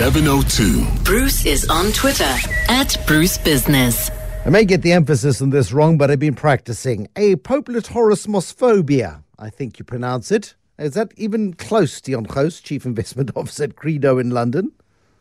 702. Bruce is on Twitter @BruceBusiness. I may get the emphasis on this wrong, but I've been practicing. Apoplectorosmophobia, I think you pronounce it. Is that even close, Dion Gous, Chief Investment Officer at Credo in London?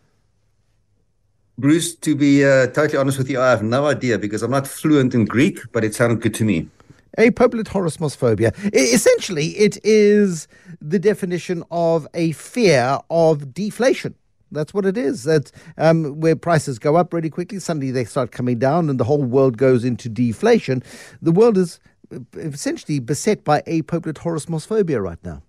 Bruce, to be totally honest with you, I have no idea because I'm not fluent in Greek, but it sounded good to me. Apoplectorosmophobia. Essentially, it is the definition of a fear of deflation. That's what it is. That where prices go up really quickly, suddenly they start coming down and the whole world goes into deflation. The world is essentially beset by apoplectorosmophobia right now.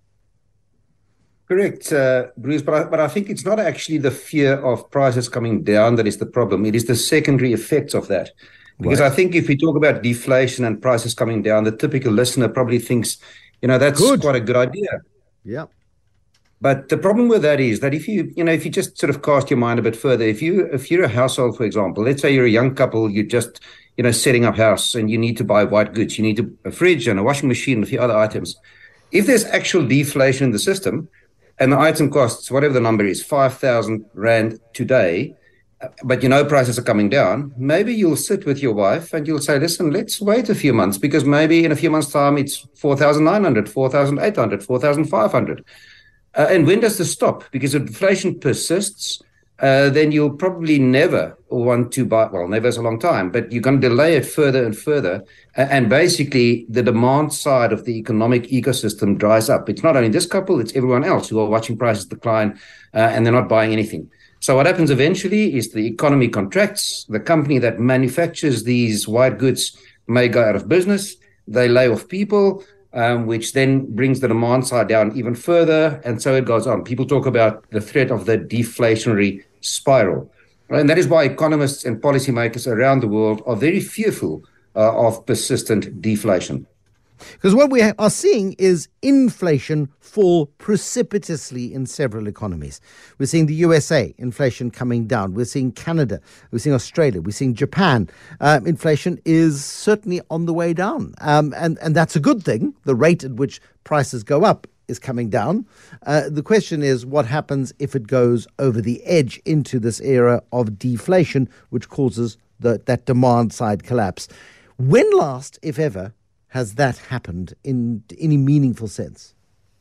Correct, Bruce, but I think it's not actually the fear of prices coming down that is the problem. It is the secondary effects of that. Because I think if we talk about deflation and prices coming down, the typical listener probably thinks, that's quite a good idea. Yeah. But the problem with that is that if you just sort of cast your mind a bit further, if you're a household, for example, let's say you're a young couple, you're just, setting up house and you need to buy white goods, you need a fridge and a washing machine and a few other items. If there's actual deflation in the system and the item costs, whatever the number is, 5,000 Rand today, but prices are coming down, maybe you'll sit with your wife and you'll say, listen, let's wait a few months because maybe in a few months' time it's 4,900, 4,800, 4,500. And when does this stop? Because if inflation persists, then you'll probably never want to buy, well, never is a long time, but you're going to delay it further and further. And basically, the demand side of the economic ecosystem dries up. It's not only this couple, it's everyone else who are watching prices decline and they're not buying anything. So what happens eventually is the economy contracts. The company that manufactures these white goods may go out of business. They lay off people, which then brings the demand side down even further. And so it goes on. People talk about the threat of the deflationary spiral. And that is why economists and policymakers around the world are very fearful of persistent deflation. Because what we are seeing is inflation fall precipitously in several economies. We're seeing the USA, inflation coming down. We're seeing Canada. We're seeing Australia. We're seeing Japan. Inflation is certainly on the way down. And that's a good thing. The rate at which prices go up is coming down. The question is what happens if it goes over the edge into this era of deflation, which causes that demand side collapse. When last, if ever, has that happened in any meaningful sense?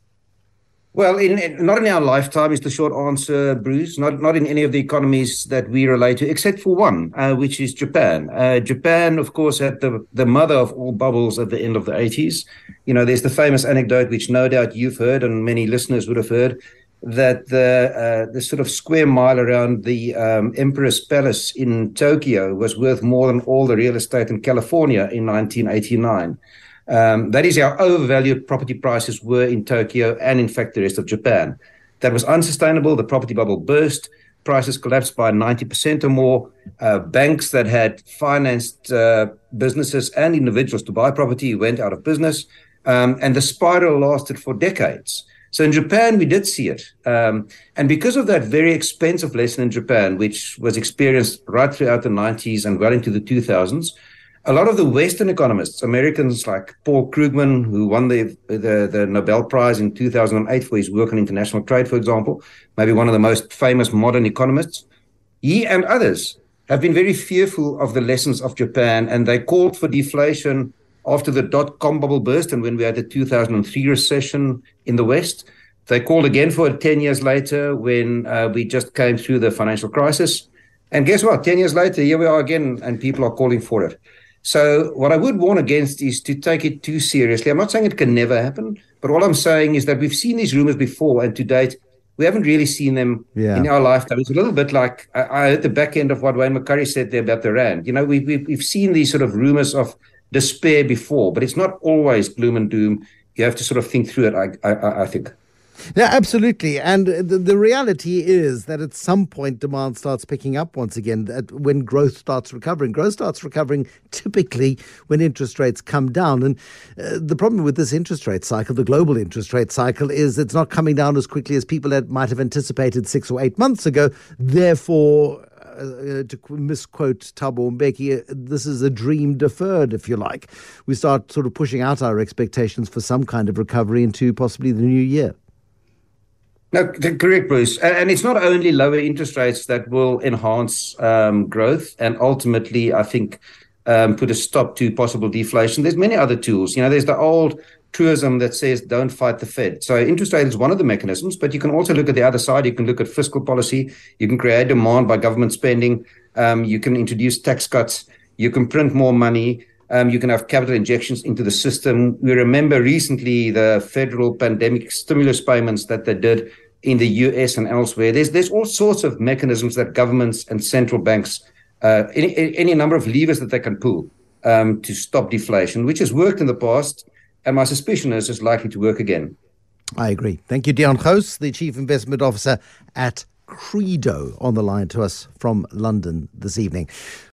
Well, not in our lifetime is the short answer, Bruce. Not in any of the economies that we relate to, except for one, which is Japan. Japan, of course, had the mother of all bubbles at the end of the 80s. There's the famous anecdote, which no doubt you've heard and many listeners would have heard, that the sort of square mile around the Emperor's Palace in Tokyo was worth more than all the real estate in California in 1989. That is how overvalued property prices were in Tokyo and, in fact, the rest of Japan. That was unsustainable. The property bubble burst. Prices collapsed by 90% or more. Banks that had financed businesses and individuals to buy property went out of business. And the spiral lasted for decades. So in Japan, we did see it. And because of that very expensive lesson in Japan, which was experienced right throughout the 90s and well into the 2000s, a lot of the Western economists, Americans like Paul Krugman, who won the Nobel Prize in 2008 for his work on international trade, for example, maybe one of the most famous modern economists, he and others have been very fearful of the lessons of Japan, and they called for deflation after the dot-com bubble burst and when we had the 2003 recession in the West. They called again for it 10 years later when we just came through the financial crisis. And guess what? 10 years later, here we are again, and people are calling for it. So what I would warn against is to take it too seriously. I'm not saying it can never happen, but all I'm saying is that we've seen these rumors before, and to date, we haven't really seen them in our lifetime. It's a little bit like I heard the back end of what Wayne McCurry said there about the Rand. We've seen these sort of rumors of despair before, but it's not always gloom and doom. You have to sort of think through it, I think. Yeah, absolutely. And the reality is that at some point demand starts picking up once again when growth starts recovering. Growth starts recovering typically when interest rates come down. And the problem with this interest rate cycle, the global interest rate cycle, is it's not coming down as quickly as people might have anticipated 6 or 8 months ago. Therefore, to misquote Thabo Mbeki, this is a dream deferred, if you like. We start sort of pushing out our expectations for some kind of recovery into possibly the new year. No, correct, Bruce. And it's not only lower interest rates that will enhance growth and ultimately, I think, put a stop to possible deflation. There's many other tools. There's the old truism that says don't fight the Fed. So interest rate is one of the mechanisms, but you can also look at the other side. You can look at fiscal policy. You can create demand by government spending. You can introduce tax cuts. You can print more money. You can have capital injections into the system. We remember recently the federal pandemic stimulus payments that they did in the US and elsewhere. There's all sorts of mechanisms that governments and central banks, any number of levers that they can pull to stop deflation, which has worked in the past. And my suspicion is it's likely to work again. I agree. Thank you, Deon Gous, the Chief Investment Officer at Credo, on the line to us from London this evening.